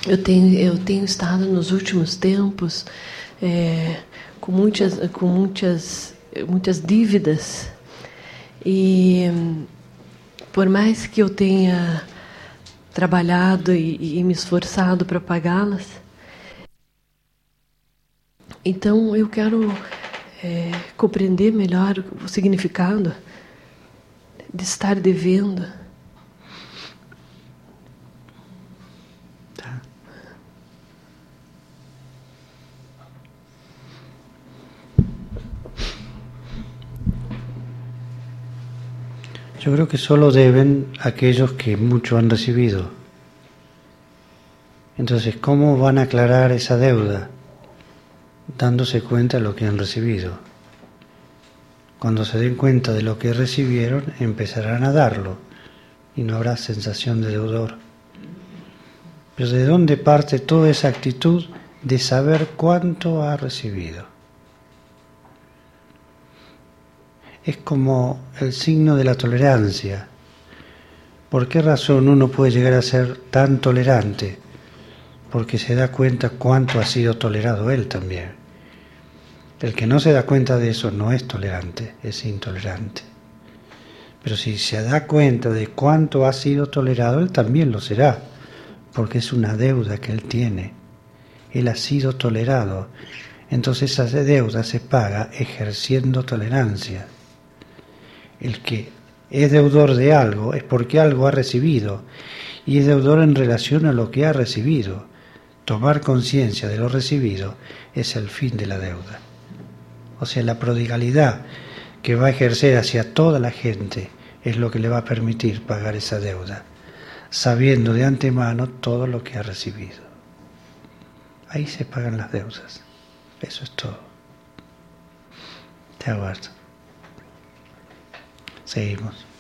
Eu tenho estado nos últimos tempos com muitas dívidas e por mais que eu tenha trabalhado e me esforçado para pagá-las, então eu quero compreender melhor o significado de estar devendo. Yo creo que solo deben aquellos que mucho han recibido. Entonces, ¿cómo van a aclarar esa deuda? Dándose cuenta de lo que han recibido. Cuando se den cuenta de lo que recibieron, empezarán a darlo y no habrá sensación de deudor. Pero ¿de dónde parte toda esa actitud de saber cuánto ha recibido? Es como el signo de la tolerancia. ¿Por qué razón uno puede llegar a ser tan tolerante? Porque se da cuenta cuánto ha sido tolerado él también. El que no se da cuenta de eso no es tolerante, es intolerante. Pero si se da cuenta de cuánto ha sido tolerado, él también lo será, porque es una deuda que él tiene. Él ha sido tolerado, entonces esa deuda se paga ejerciendo tolerancia. El que es deudor de algo es porque algo ha recibido, y es deudor en relación a lo que ha recibido. Tomar conciencia de lo recibido es el fin de la deuda. O sea, la prodigalidad que va a ejercer hacia toda la gente es lo que le va a permitir pagar esa deuda, sabiendo de antemano todo lo que ha recibido. Ahí se pagan las deudas. Eso es todo. Te aguardo. Seguimos.